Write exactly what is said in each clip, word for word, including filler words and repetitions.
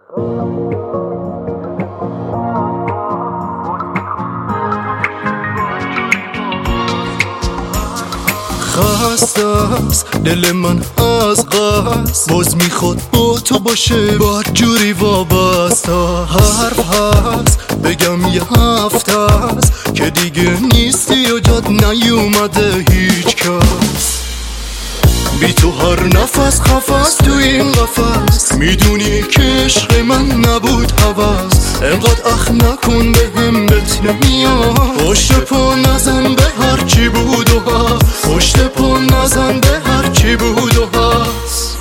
خسته است دل من از قصد، باز میخواد با تو باشه بد جوری وابسته. حرف هست بگم یه هفته است که دیگه نیستی و جاد نیومده هیچ کس. بی تو هر نفس خفص تو این قفس، میدونی که عشق من نبود هوس. انقدر اخ نکن به هم بهت نمیاد، پشت پا نزن به هر چی بود و هست، پشت پا نزن به هر چی بود و هست.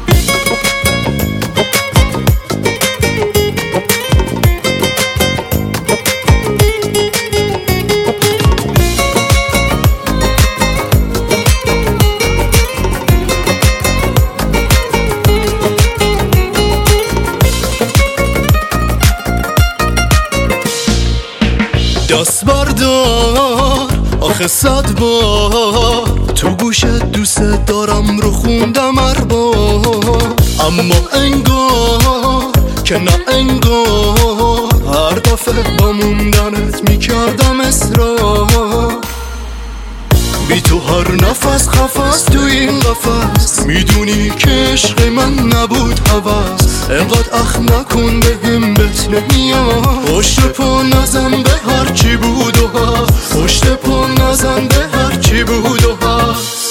دست بردار آخه صد بار تو گوشت دوست دارم رو خوندم هر بار، اما انگار که نه انگار هر دفعه با موندنت میکردم اصرار. بی تو هر نفس خفص تو این قفس، میدونی که عشق من نبود هوس. انقدر اخ نکن به هم بهت نمیاد، پشت پا نزن به هر چی بود و هست، پشت پا نزن به هر چی بود و هست.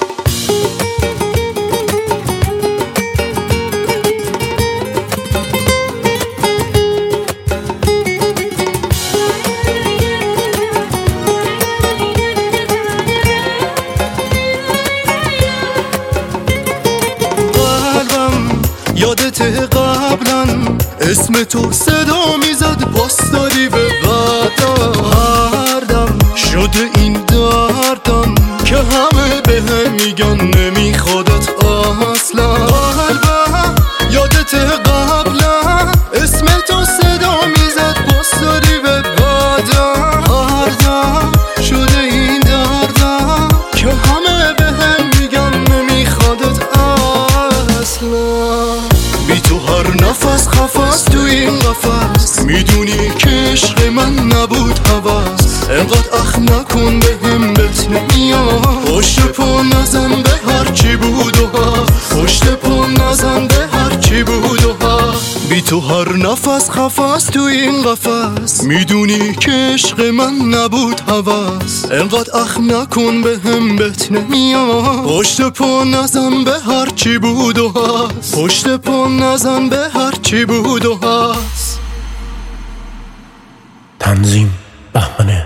یادت قبلا اسم تو صدا میزد، پاس دادی به بعدا. هر دم شده این دردم که همه به هم میگن نمیخوادت اصلا. قلبم یادت قبلا اسم تو صدا میزد، پاس دادی به بعدا. هر دم شده این دردم که همه به هم میگن نمیخوادت اصلا. بی تو هر نفس خفص تو این قفس، میدونی که عشق من نبود هوس. انقدر اخ نکن به هم بهت نمیاد، پشت پا نزن به هر چی بود و هست، پشت پا نزن به هر چی بود و هست. بی تو هر نفس خفص تو این قفس، میدونی که عشق من نبود هوس. انقدر اخ نکن به هم بهت نمیاد، پشت پا نزن به هر چی بود و هست، پشت پا نزن به هر چی بود و هست. تنظیم بهمن